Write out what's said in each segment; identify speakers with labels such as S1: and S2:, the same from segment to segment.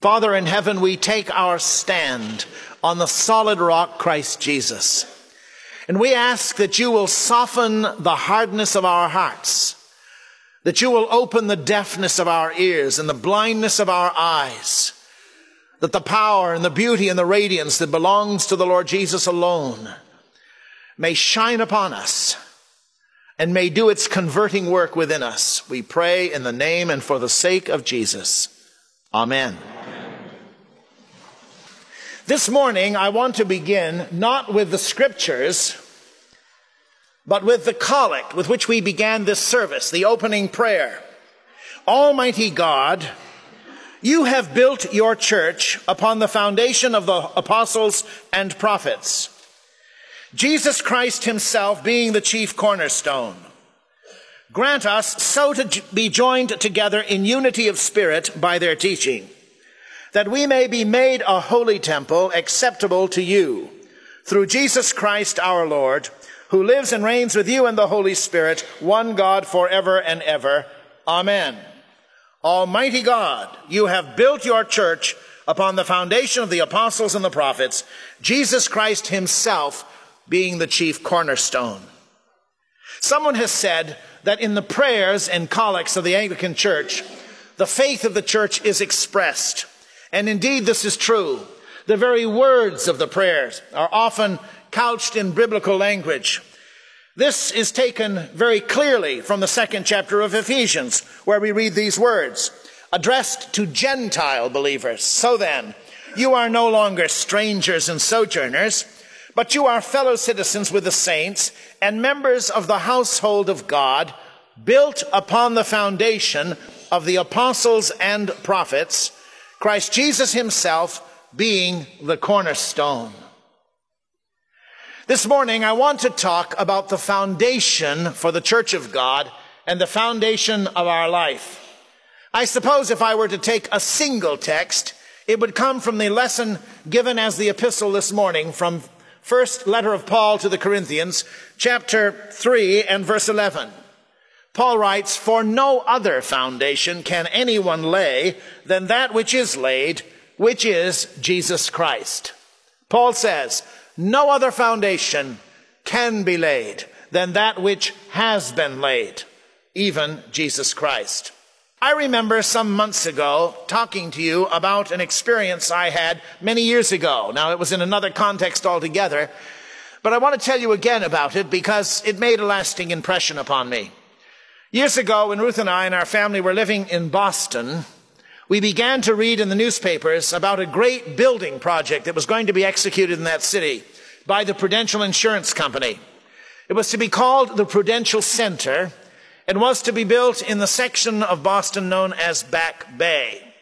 S1: Father in heaven, we take our stand on the solid rock, Christ Jesus. And we ask that you will soften the hardness of our hearts, that you will open the deafness of our ears and the blindness of our eyes, that the power and the beauty and the radiance that belongs to the Lord Jesus alone may shine upon us and may do its converting work within us. We pray in the name and for the sake of Jesus. Amen. This morning, I want to begin not with the scriptures, but with the collect with which we began this service, the opening prayer. Almighty God, you have built your church upon the foundation of the apostles and prophets, Jesus Christ himself being the chief cornerstone. Grant us so to be joined together in unity of spirit by their teaching, that we may be made a holy temple acceptable to you, through Jesus Christ our Lord, who lives and reigns with you in the Holy Spirit, one God forever and ever. Amen. Almighty God, you have built your church upon the foundation of the apostles and the prophets, Jesus Christ himself being the chief cornerstone. Someone has said that in the prayers and collects of the Anglican Church, the faith of the church is expressed. And indeed, this is true. The very words of the prayers are often couched in biblical language. This is taken very clearly from the 2nd chapter of Ephesians, where we read these words, addressed to Gentile believers. So then, you are no longer strangers and sojourners, but you are fellow citizens with the saints and members of the household of God, built upon the foundation of the apostles and prophets, Christ Jesus himself being the cornerstone. This morning, I want to talk about the foundation for the Church of God and the foundation of our life. I suppose if I were to take a single text, it would come from the lesson given as the epistle this morning from first letter of Paul to the Corinthians, chapter 3 and verse 11. Paul writes, "For no other foundation can anyone lay than that which is laid, which is Jesus Christ." Paul says, no other foundation can be laid than that which has been laid, even Jesus Christ. I remember some months ago talking to you about an experience I had many years ago. Now, it was in another context altogether, but I want to tell you again about it because it made a lasting impression upon me. Years ago, when Ruth and I and our family were living in Boston, we began to read in the newspapers about a great building project that was going to be executed in that city by the Prudential Insurance Company. It was to be called the Prudential Center and was to be built in the section of Boston known as Back Bay.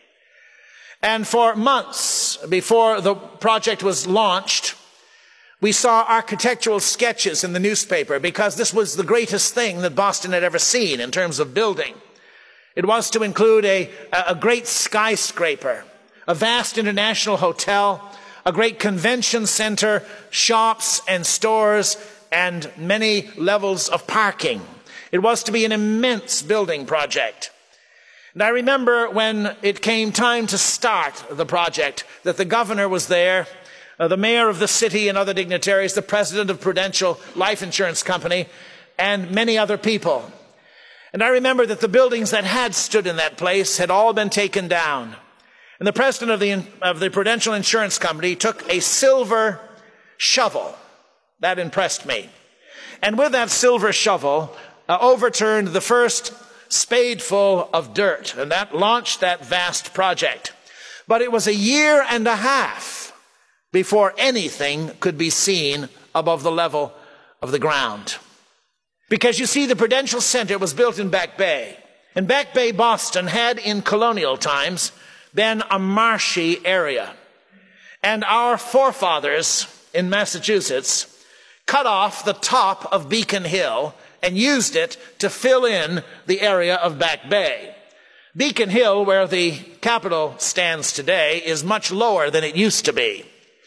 S1: And for months before the project was launched, we saw architectural sketches in the newspaper because this was the greatest thing that Boston had ever seen in terms of building. It was to include a great skyscraper, a vast international hotel, a great convention center, shops and stores, and many levels of parking. It was to be an immense building project. And I remember when it came time to start the project that the governor was there, the mayor of the city and other dignitaries, the president of Prudential Life Insurance Company, and many other people. And I remember that the buildings that had stood in that place had all been taken down. And the president of the Prudential Insurance Company took a silver shovel. That impressed me. And with that silver shovel, overturned the first spadeful of dirt. And that launched that vast project. But it was a year and a half before anything could be seen above the level of the ground. Because you see, the Prudential Center was built in Back Bay. And Back Bay, Boston, had in colonial times been a marshy area. And our forefathers in Massachusetts cut off the top of Beacon Hill and used it to fill in the area of Back Bay. Beacon Hill, where the Capitol stands today, is much lower than it used to be.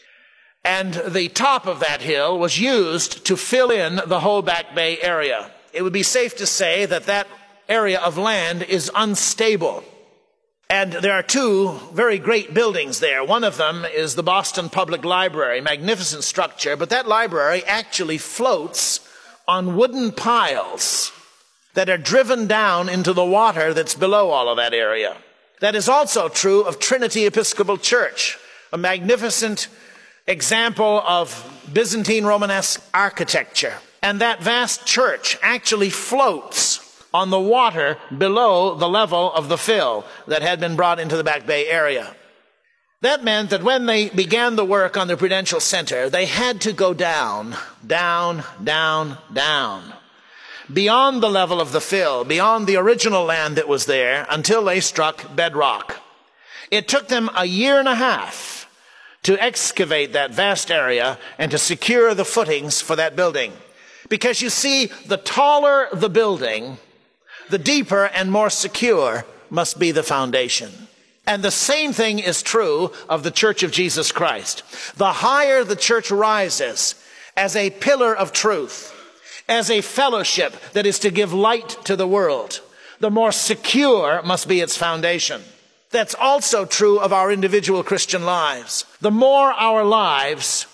S1: And the top of that hill was used to fill in the whole Back Bay area. It would be safe to say that that area of land is unstable. And there are two very great buildings there. One of them is the Boston Public Library, magnificent structure, but that library actually floats on wooden piles that are driven down into the water that's below all of that area. That is also true of Trinity Episcopal Church, a magnificent example of Byzantine Romanesque architecture. And that vast church actually floats on the water below the level of the fill that had been brought into the Back Bay area. That meant that when they began the work on the Prudential Center, they had to go down, down, down, down, beyond the level of the fill, beyond the original land that was there, until they struck bedrock. It took them a year and a half to excavate that vast area and to secure the footings for that building. Because you see, the taller the building, the deeper and more secure must be the foundation. And the same thing is true of the Church of Jesus Christ. The higher the church rises as a pillar of truth, as a fellowship that is to give light to the world, the more secure must be its foundation. That's also true of our individual Christian lives. The more our lives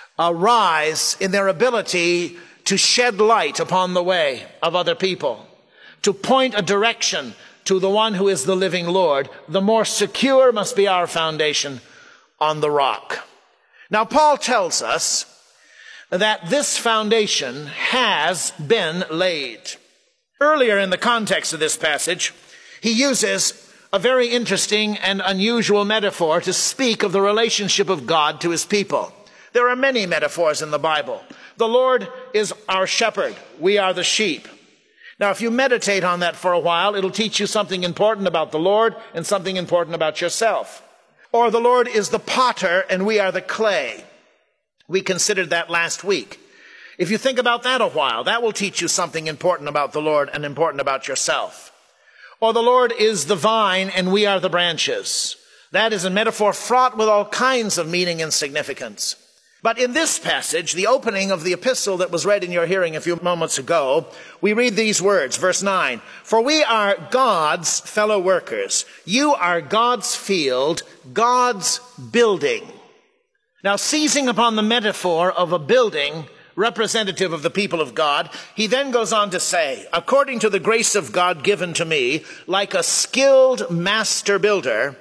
S1: rise in their ability to shed light upon the way of other people, to point a direction to the one who is the living Lord, the more secure must be our foundation on the rock. Now, Paul tells us that this foundation has been laid. Earlier in the context of this passage, he uses a very interesting and unusual metaphor to speak of the relationship of God to his people. There are many metaphors in the Bible. The Lord is our shepherd. We are the sheep. Now, if you meditate on that for a while, it'll teach you something important about the Lord and something important about yourself. Or the Lord is the potter and we are the clay. We considered that last week. If you think about that a while, that will teach you something important about the Lord and important about yourself. Or the Lord is the vine and we are the branches. That is a metaphor fraught with all kinds of meaning and significance. But in this passage, the opening of the epistle that was read in your hearing a few moments ago, we read these words, verse 9, "For we are God's fellow workers. You are God's field, God's building." Now, seizing upon the metaphor of a building representative of the people of God, he then goes on to say, "According to the grace of God given to me, like a skilled master builder,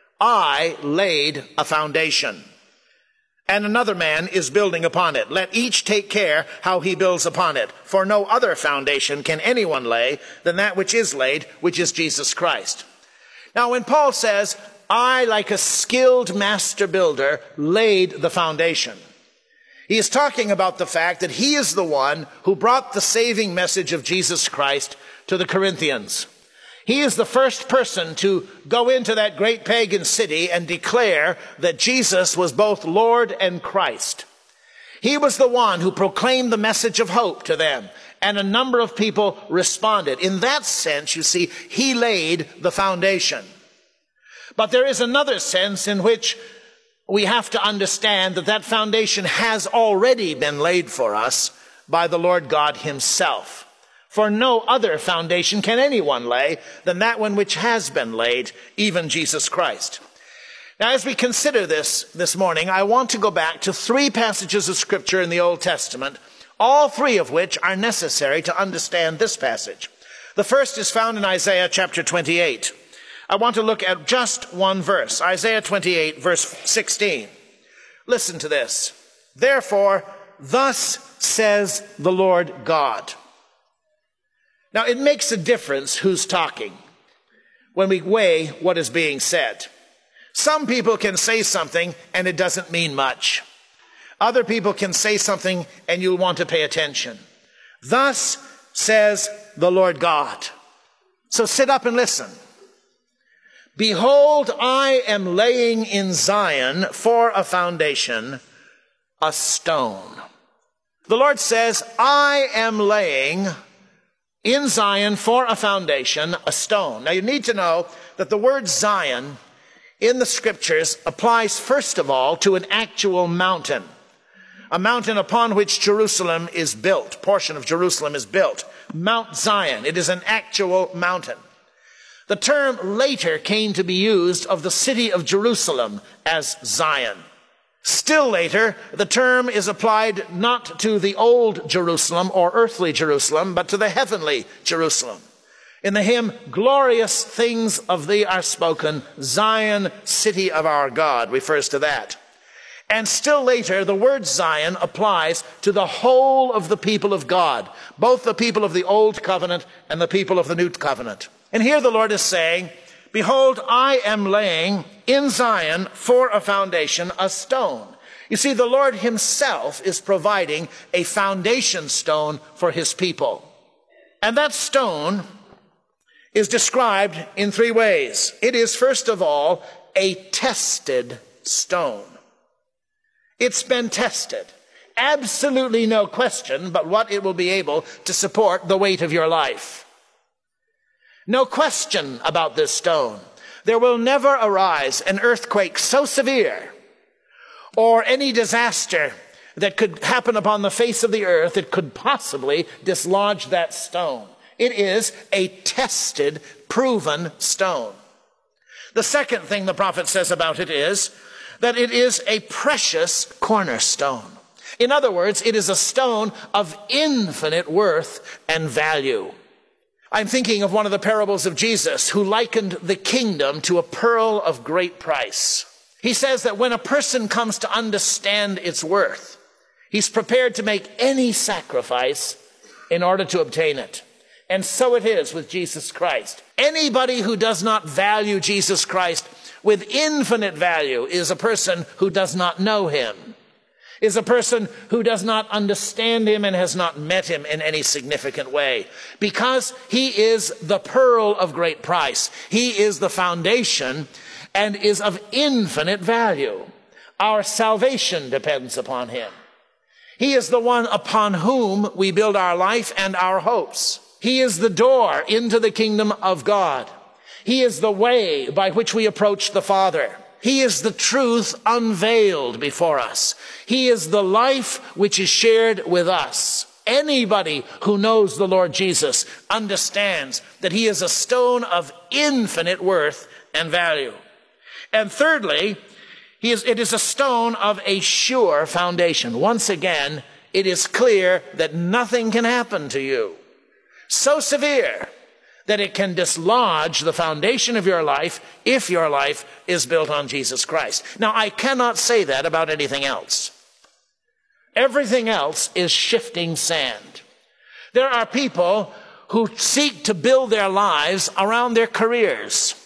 S1: I laid a foundation. And another man is building upon it. Let each take care how he builds upon it. For no other foundation can anyone lay than that which is laid, which is Jesus Christ." Now, when Paul says, "I, like a skilled master builder, laid the foundation," he is talking about the fact that he is the one who brought the saving message of Jesus Christ to the Corinthians. He is the first person to go into that great pagan city and declare that Jesus was both Lord and Christ. He was the one who proclaimed the message of hope to them, and a number of people responded. In that sense, you see, he laid the foundation. But there is another sense in which we have to understand that that foundation has already been laid for us by the Lord God himself. For no other foundation can anyone lay than that one which has been laid, even Jesus Christ. Now, as we consider this morning, I want to go back to 3 passages of Scripture in the Old Testament, all 3 of which are necessary to understand this passage. The first is found in Isaiah chapter 28. I want to look at just one verse, Isaiah 28, verse 16. Listen to this. "Therefore, thus says the Lord God." Now, it makes a difference who's talking when we weigh what is being said. Some people can say something and it doesn't mean much. Other people can say something and you'll want to pay attention. "Thus says the Lord God." So sit up and listen. "Behold, I am laying in Zion for a foundation, a stone." The Lord says, I am laying in Zion for a foundation, a stone. Now, you need to know that the word Zion in the Scriptures applies, first of all, to an actual mountain, a mountain upon which Jerusalem is built, portion of Jerusalem is built. Mount Zion, it is an actual mountain. The term later came to be used of the city of Jerusalem as Zion. Still later, the term is applied not to the old Jerusalem or earthly Jerusalem, but to the heavenly Jerusalem. In the hymn, "Glorious things of thee are spoken, Zion, city of our God," refers to that. And still later, the word Zion applies to the whole of the people of God, both the people of the Old Covenant and the people of the New Covenant. And here the Lord is saying, "Behold, I am laying in Zion for a foundation a stone." You see, the Lord himself is providing a foundation stone for his people. And that stone is described in three ways. It is, first of all, a tested stone. It's been tested. Absolutely no question but what it will be able to support the weight of your life. No question about this stone. There will never arise an earthquake so severe or any disaster that could happen upon the face of the earth that could possibly dislodge that stone. It is a tested, proven stone. The second thing the prophet says about it is that it is a precious cornerstone. In other words, it is a stone of infinite worth and value. I'm thinking of one of the parables of Jesus, who likened the kingdom to a pearl of great price. He says that when a person comes to understand its worth, he's prepared to make any sacrifice in order to obtain it. And so it is with Jesus Christ. Anybody who does not value Jesus Christ with infinite value is a person who does not know him, is a person who does not understand him and has not met him in any significant way. Because he is the pearl of great price. He is the foundation and is of infinite value. Our salvation depends upon him. He is the one upon whom we build our life and our hopes. He is the door into the kingdom of God. He is the way by which we approach the Father. He is the truth unveiled before us. He is the life which is shared with us. Anybody who knows the Lord Jesus understands that he is a stone of infinite worth and value. And thirdly, it is a stone of a sure foundation. Once again, it is clear that nothing can happen to you so severe that it can dislodge the foundation of your life if your life is built on Jesus Christ. Now, I cannot say that about anything else. Everything else is shifting sand. There are people who seek to build their lives around their careers.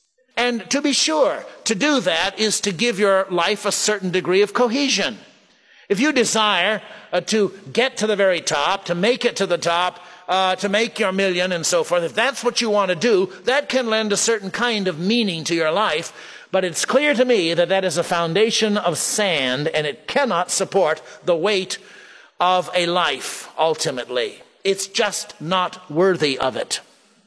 S1: And to be sure, to do that is to give your life a certain degree of cohesion. If you desire to get to the very top, to make it to the top, to make your million and so forth, if that's what you want to do, that can lend a certain kind of meaning to your life. But it's clear to me that that is a foundation of sand, and it cannot support the weight of a life ultimately. It's just not worthy of it.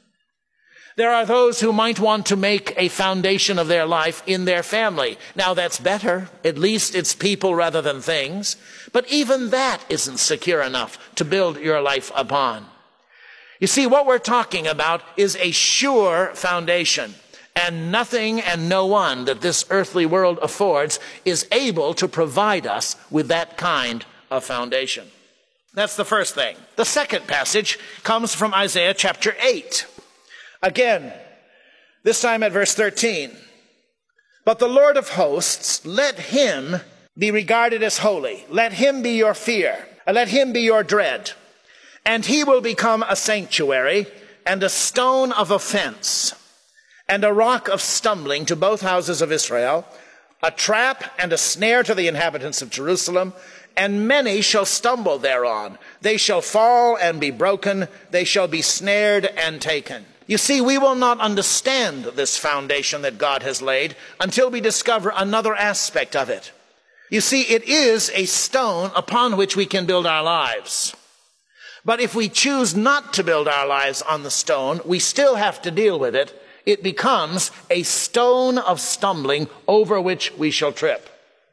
S1: There are those who might want to make a foundation of their life in their family. Now, that's better. At least it's people rather than things. But even that isn't secure enough to build your life upon. You see, what we're talking about is a sure foundation. And nothing and no one that this earthly world affords is able to provide us with that kind of foundation. That's the first thing. The second passage comes from Isaiah chapter 8. Again, this time at verse 13. But the Lord of hosts, let him be regarded as holy. Let him be your fear. Let him be your dread. And he will become a sanctuary and a stone of offense and a rock of stumbling to both houses of Israel, a trap and a snare to the inhabitants of Jerusalem, and many shall stumble thereon. They shall fall and be broken. They shall be snared and taken. You see, we will not understand this foundation that God has laid until we discover another aspect of it. You see, it is a stone upon which we can build our lives. But if we choose not to build our lives on the stone, we still have to deal with it. It becomes a stone of stumbling over which we shall trip.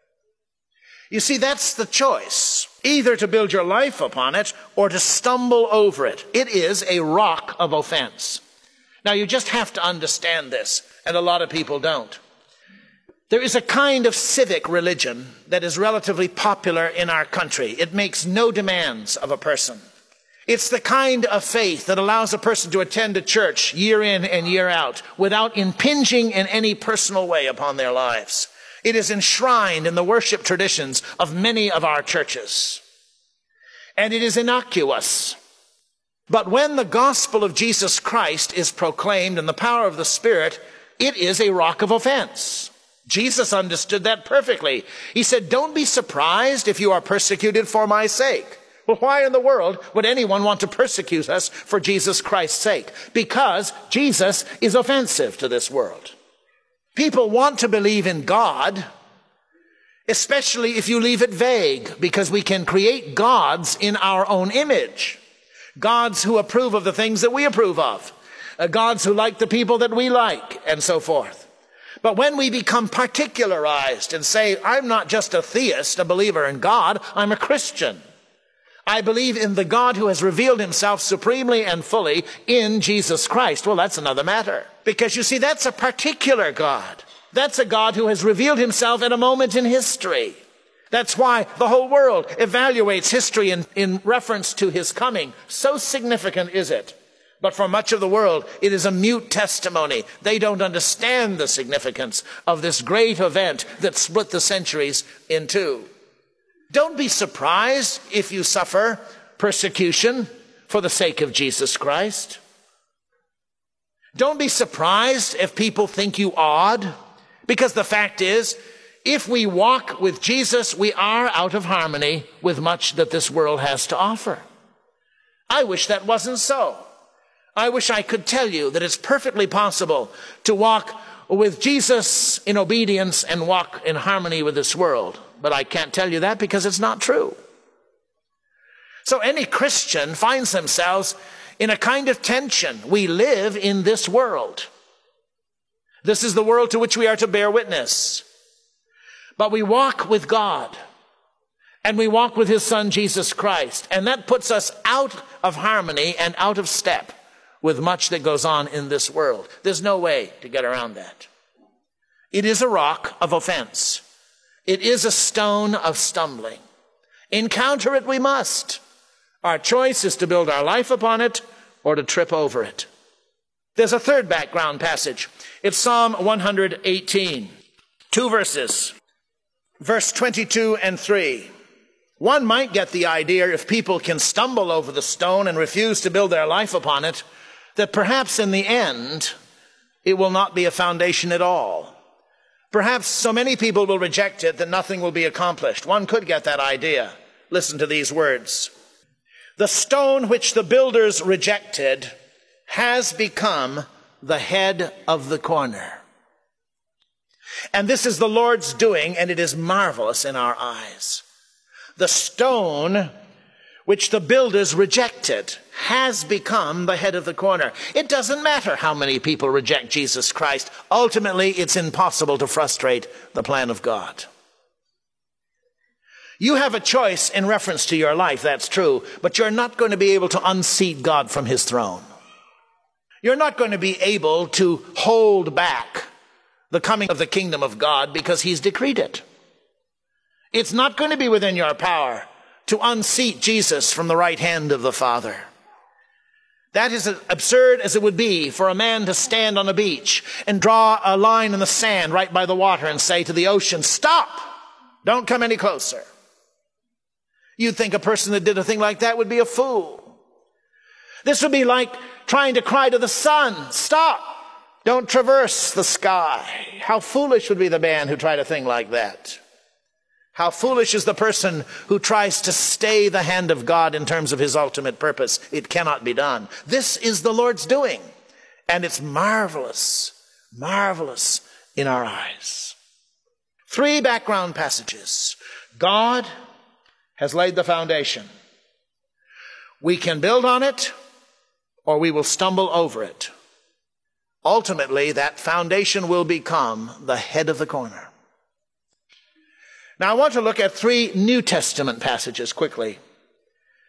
S1: You see, that's the choice. Either to build your life upon it or to stumble over it. It is a rock of offense. Now, you just have to understand this, and a lot of people don't. There is a kind of civic religion that is relatively popular in our country. It makes no demands of a person. It's the kind of faith that allows a person to attend a church year in and year out without impinging in any personal way upon their lives. It is enshrined in the worship traditions of many of our churches. And it is innocuous. But when the gospel of Jesus Christ is proclaimed in the power of the Spirit, it is a rock of offense. Jesus understood that perfectly. He said, "Don't be surprised if you are persecuted for my sake." Well, why in the world would anyone want to persecute us for Jesus Christ's sake? Because Jesus is offensive to this world. People want to believe in God, especially if you leave it vague, because we can create gods in our own image. Gods who approve of the things that we approve of. Gods who like the people that we like, and so forth. But when we become particularized and say, I'm not just a theist, a believer in God, I'm a Christian. I believe in the God who has revealed himself supremely and fully in Jesus Christ. Well, that's another matter. Because you see, that's a particular God. That's a God who has revealed himself at a moment in history. That's why the whole world evaluates history in reference to his coming. So significant is it. But for much of the world, it is a mute testimony. They don't understand the significance of this great event that split the centuries in two. Don't be surprised if you suffer persecution for the sake of Jesus Christ. Don't be surprised if people think you odd, because the fact is, if we walk with Jesus, we are out of harmony with much that this world has to offer. I wish that wasn't so. I wish I could tell you that it's perfectly possible to walk with Jesus in obedience and walk in harmony with this world. But I can't tell you that because it's not true. So any Christian finds themselves in a kind of tension. We live in this world. This is the world to which we are to bear witness. But we walk with God. And we walk with his Son, Jesus Christ. And that puts us out of harmony and out of step with much that goes on in this world. There's no way to get around that. It is a rock of offense. It is a stone of stumbling. Encounter it we must. Our choice is to build our life upon it or to trip over it. There's a third background passage. It's Psalm 118. 2 verses. Verse 22 and 3. One might get the idea, if people can stumble over the stone and refuse to build their life upon it, that perhaps in the end, it will not be a foundation at all. Perhaps so many people will reject it that nothing will be accomplished. One could get that idea. Listen to these words. The stone which the builders rejected has become the head of the corner. And this is the Lord's doing, and it is marvelous in our eyes. The stone which the builders rejected has become the head of the corner. It doesn't matter how many people reject Jesus Christ. Ultimately, it's impossible to frustrate the plan of God. You have a choice in reference to your life, that's true, but you're not going to be able to unseat God from his throne. You're not going to be able to hold back the coming of the kingdom of God because he's decreed it. It's not going to be within your power to unseat Jesus from the right hand of the Father. That is as absurd as it would be for a man to stand on a beach and draw a line in the sand right by the water and say to the ocean, stop, don't come any closer. You'd think a person that did a thing like that would be a fool. This would be like trying to cry to the sun, stop, don't traverse the sky. How foolish would be the man who tried a thing like that. How foolish is the person who tries to stay the hand of God in terms of his ultimate purpose. It cannot be done. This is the Lord's doing, and it's marvelous, marvelous in our eyes. 3 background passages. God has laid the foundation. We can build on it, or we will stumble over it. Ultimately, that foundation will become the head of the corner. Now, I want to look at 3 New Testament passages quickly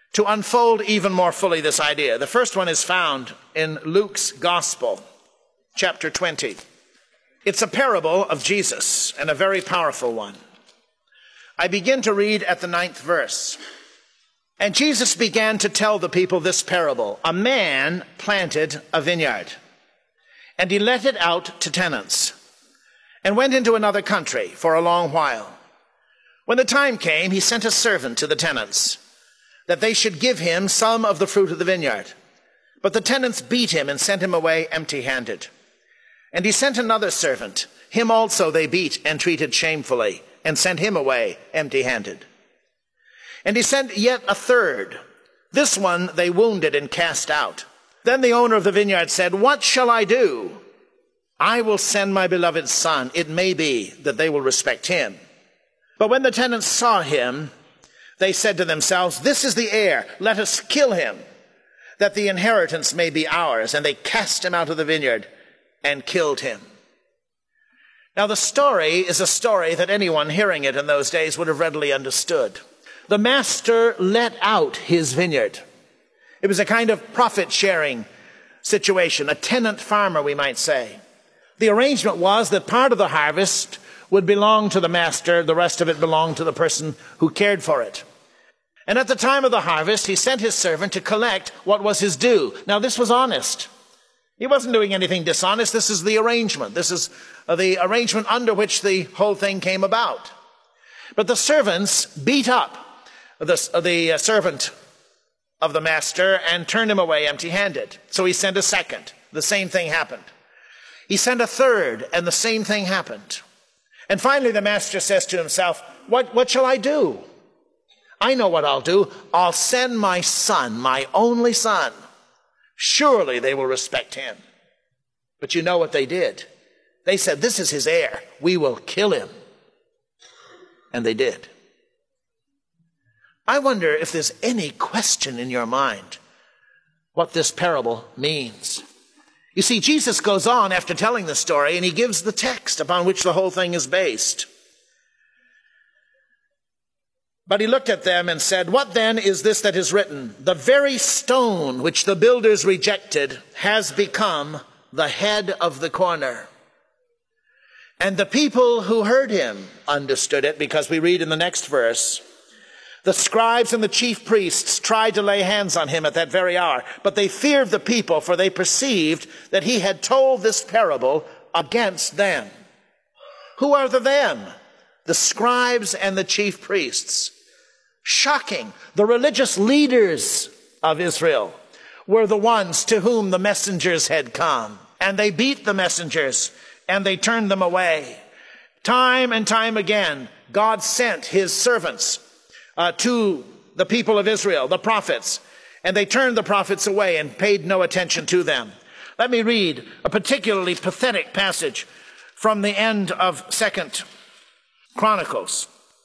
S1: to unfold even more fully this idea. The first one is found in Luke's Gospel, chapter 20. It's a parable of Jesus, and a very powerful one. I begin to read at the 9th verse. And Jesus began to tell the people this parable. A man planted a vineyard, and he let it out to tenants, and went into another country for a long while. When the time came, he sent a servant to the tenants, that they should give him some of the fruit of the vineyard. But the tenants beat him and sent him away empty-handed. And he sent another servant. Him also they beat and treated shamefully, and sent him away empty-handed. And he sent yet a third. This one they wounded and cast out. Then the owner of the vineyard said, "What shall I do? I will send my beloved son. It may be that they will respect him." But when the tenants saw him, they said to themselves, "This is the heir. Let us kill him, that the inheritance may be ours." And they cast him out of the vineyard and killed him. Now the story is a story that anyone hearing it in those days would have readily understood. The master let out his vineyard. It was a kind of profit-sharing situation, a tenant farmer, we might say. The arrangement was that part of the harvest would belong to the master, the rest of it belonged to the person who cared for it. And at the time of the harvest, he sent his servant to collect what was his due. Now this was honest. He wasn't doing anything dishonest. This is the arrangement. This is the arrangement under which the whole thing came about. But the servants beat up the servant of the master and turned him away empty-handed. So he sent a second. The same thing happened. He sent a third, and the same thing happened. And finally the master says to himself, what shall I do? I know what I'll do. I'll send my son, my only son. Surely they will respect him. But you know what they did? They said, "This is his heir. We will kill him." And they did. I wonder if there's any question in your mind what this parable means. You see, Jesus goes on after telling the story, and he gives the text upon which the whole thing is based. But he looked at them and said, "What then is this that is written? The very stone which the builders rejected has become the head of the corner." And the people who heard him understood it, because we read in the next verse, "The scribes and the chief priests tried to lay hands on him at that very hour, but they feared the people, for they perceived that he had told this parable against them." Who are the them? The scribes and the chief priests. Shocking. The religious leaders of Israel were the ones to whom the messengers had come. And they beat the messengers, and they turned them away. Time and time again, God sent his servants to the people of Israel, the prophets, and they turned the prophets away and paid no attention to them. Let me read a particularly pathetic passage from the end of 2 Chronicles,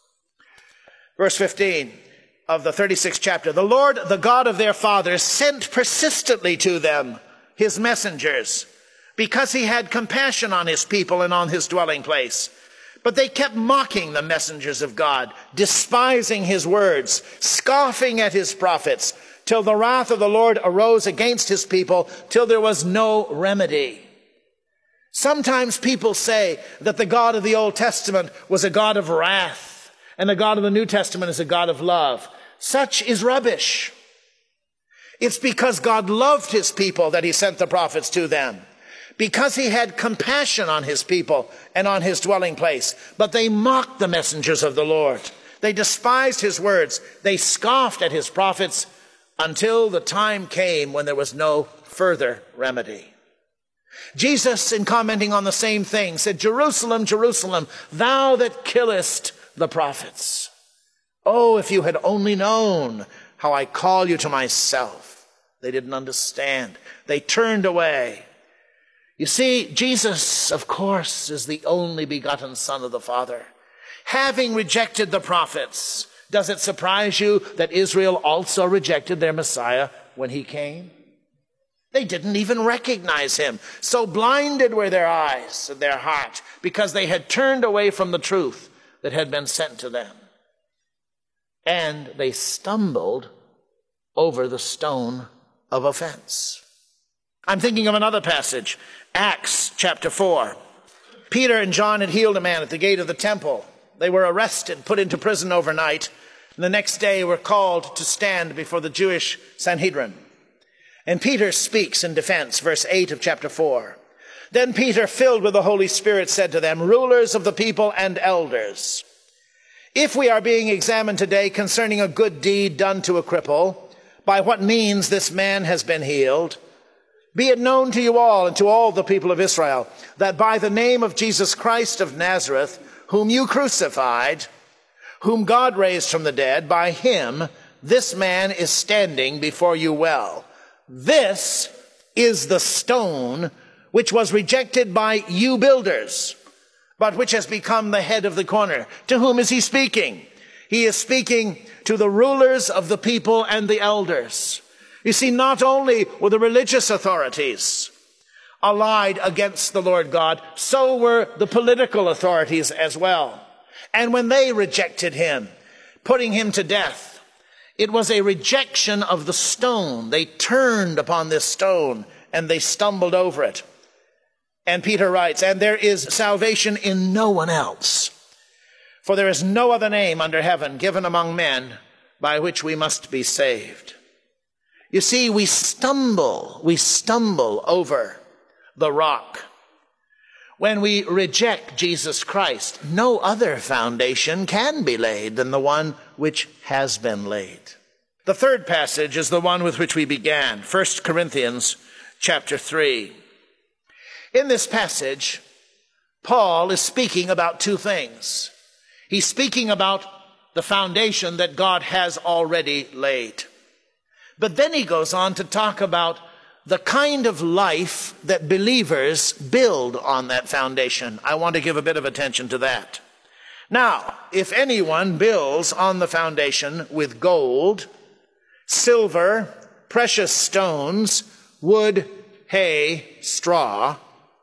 S1: verse 15 of the 36th chapter. "The Lord, the God of their fathers, sent persistently to them his messengers, because he had compassion on his people and on his dwelling place. But they kept mocking the messengers of God, despising his words, scoffing at his prophets, till the wrath of the Lord arose against his people, till there was no remedy." Sometimes people say that the God of the Old Testament was a God of wrath, and the God of the New Testament is a God of love. Such is rubbish. It's because God loved his people that he sent the prophets to them, because he had compassion on his people and on his dwelling place. But they mocked the messengers of the Lord. They despised his words. They scoffed at his prophets until the time came when there was no further remedy. Jesus, in commenting on the same thing, said, "Jerusalem, Jerusalem, thou that killest the prophets. Oh, if you had only known how I call you to myself." They didn't understand. They turned away. You see, Jesus, of course, is the only begotten Son of the Father. Having rejected the prophets, does it surprise you that Israel also rejected their Messiah when he came? They didn't even recognize him. So blinded were their eyes and their heart, because they had turned away from the truth that had been sent to them. And they stumbled over the stone of offense. I'm thinking of another passage, Acts chapter 4. Peter and John had healed a man at the gate of the temple. They were arrested, put into prison overnight, and the next day were called to stand before the Jewish Sanhedrin. And Peter speaks in defense, verse 8 of chapter 4. Then Peter, filled with the Holy Spirit, said to them, rulers of the people and elders, if we are being examined today concerning a good deed done to a cripple, by what means this man has been healed, be it known to you all and to all the people of Israel, that by the name of Jesus Christ of Nazareth, whom you crucified, whom God raised from the dead, by him this man is standing before you well. This is the stone which was rejected by you builders, but which has become the head of the corner. To whom is he speaking? He is speaking to the rulers of the people and the elders. You see, not only were the religious authorities allied against the Lord God, so were the political authorities as well. And when they rejected him, putting him to death, it was a rejection of the stone. They turned upon this stone and they stumbled over it. And Peter writes, and there is salvation in no one else, for there is no other name under heaven given among men by which we must be saved. You see, we stumble over the rock. When we reject Jesus Christ, no other foundation can be laid than the one which has been laid. The third passage is the one with which we began, 1 Corinthians chapter 3. In this passage, Paul is speaking about two things. He's speaking about the foundation that God has already laid. But then he goes on to talk about the kind of life that believers build on that foundation. I want to give a bit of attention to that. Now, if anyone builds on the foundation with gold, silver, precious stones, wood, hay, straw,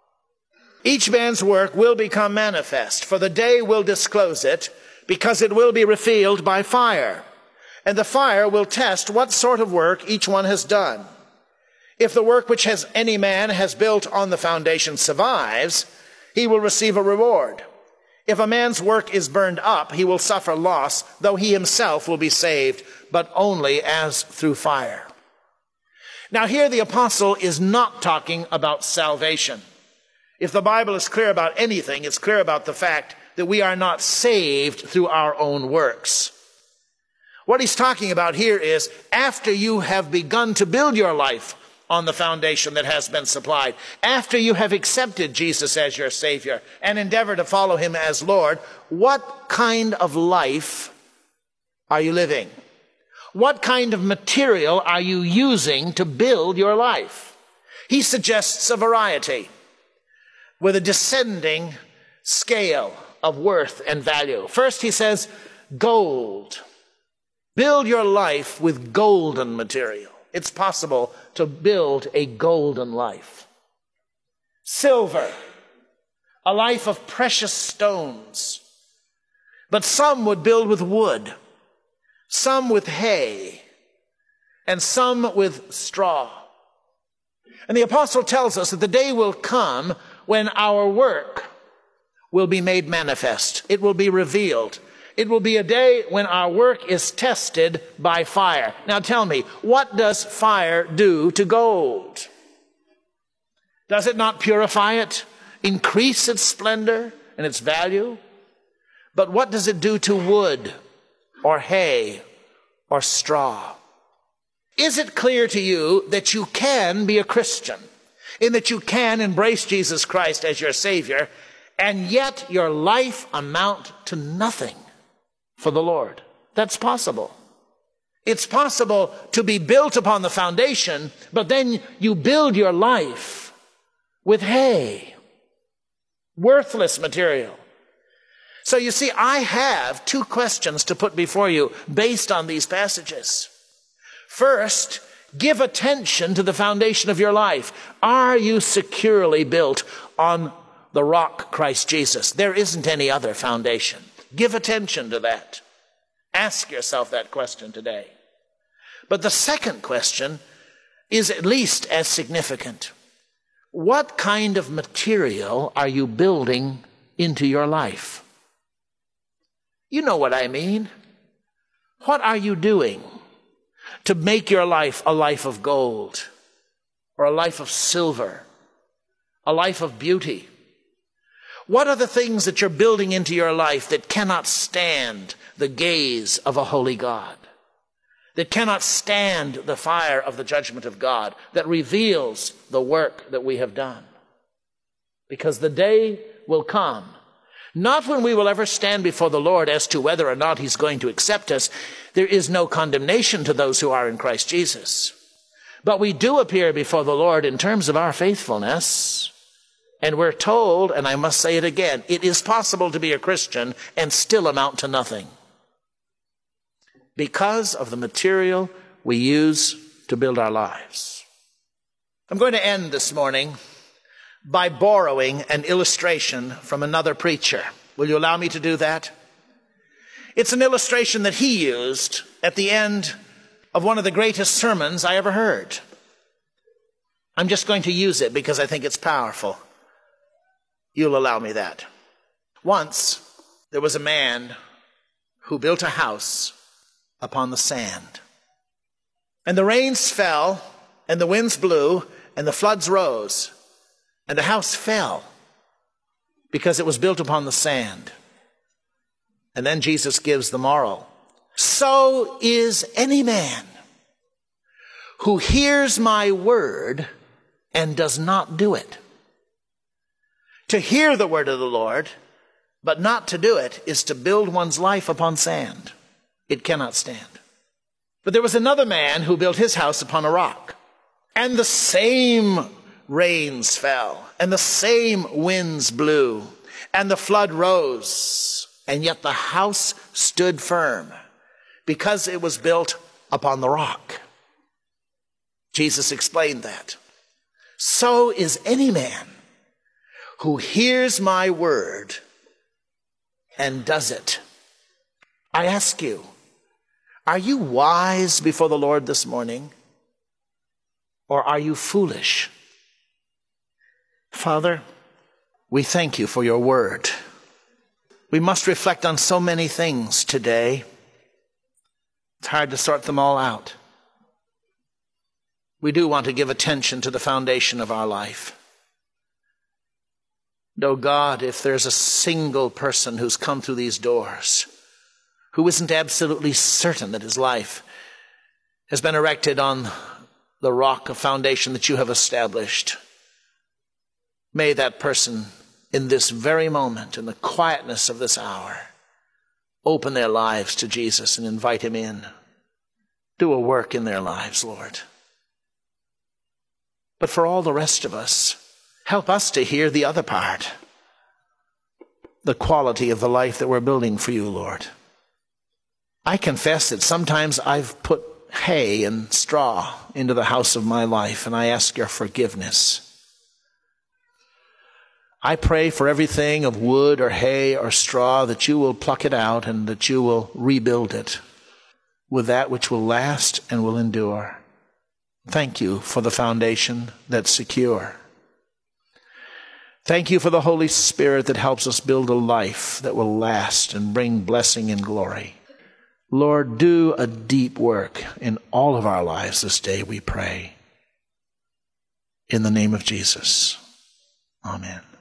S1: each man's work will become manifest, for the day will disclose it, because it will be revealed by fire. And the fire will test what sort of work each one has done. If the work which any man has built on the foundation survives, he will receive a reward. If a man's work is burned up, he will suffer loss, though he himself will be saved, but only as through fire. Now here the apostle is not talking about salvation. If the Bible is clear about anything, it's clear about the fact that we are not saved through our own works. What he's talking about here is after you have begun to build your life on the foundation that has been supplied, after you have accepted Jesus as your Savior and endeavor to follow him as Lord, what kind of life are you living? What kind of material are you using to build your life? He suggests a variety with a descending scale of worth and value. First, he says, gold. Build your life with golden material. It's possible to build a golden life. Silver, a life of precious stones. But some would build with wood, some with hay, and some with straw. And the apostle tells us that the day will come when our work will be made manifest. It will be revealed. It will be a day when our work is tested by fire. Now tell me, what does fire do to gold? Does it not purify it, increase its splendor and its value? But what does it do to wood or hay or straw? Is it clear to you that you can be a Christian, in that you can embrace Jesus Christ as your Savior, and yet your life amount to nothing for the Lord? That's possible. It's possible to be built upon the foundation, but then you build your life with hay, worthless material. So you see, I have two questions to put before you based on these passages. First, give attention to the foundation of your life. Are you securely built on the rock, Christ Jesus? There isn't any other foundation. Give attention to that. Ask yourself that question today. But the second question is at least as significant. What kind of material are you building into your life? You know what I mean. What are you doing to make your life a life of gold, or a life of silver, a life of beauty? What are the things that you're building into your life that cannot stand the gaze of a holy God, that cannot stand the fire of the judgment of God, that reveals the work that we have done? Because the day will come, not when we will ever stand before the Lord as to whether or not he's going to accept us. There is no condemnation to those who are in Christ Jesus. But we do appear before the Lord in terms of our faithfulness. And we're told, and I must say it again, it is possible to be a Christian and still amount to nothing, because of the material we use to build our lives. I'm going to end this morning by borrowing an illustration from another preacher. Will you allow me to do that? It's an illustration that he used at the end of one of the greatest sermons I ever heard. I'm just going to use it because I think it's powerful. You'll allow me that. Once, there was a man who built a house upon the sand. And the rains fell, and the winds blew, and the floods rose, and the house fell because it was built upon the sand. And then Jesus gives the moral. So is any man who hears my word and does not do it. To hear the word of the Lord, but not to do it, is to build one's life upon sand. It cannot stand. But there was another man who built his house upon a rock. And the same rains fell, and the same winds blew, and the flood rose. And yet the house stood firm, because it was built upon the rock. Jesus explained that. So is any man who hears my word and does it. I ask you, are you wise before the Lord this morning, or are you foolish? Father, we thank you for your word. We must reflect on so many things today. It's hard to sort them all out. We do want to give attention to the foundation of our life. Oh God, if there's a single person who's come through these doors who isn't absolutely certain that his life has been erected on the rock of foundation that you have established, may that person in this very moment, in the quietness of this hour, open their lives to Jesus and invite him in. Do a work in their lives, Lord. But for all the rest of us, help us to hear the other part, the quality of the life that we're building for you, Lord. I confess that sometimes I've put hay and straw into the house of my life, and I ask your forgiveness. I pray for everything of wood or hay or straw that you will pluck it out and that you will rebuild it with that which will last and will endure. Thank you for the foundation that's secure. Thank you for the Holy Spirit that helps us build a life that will last and bring blessing and glory. Lord, do a deep work in all of our lives this day, we pray. In the name of Jesus. Amen.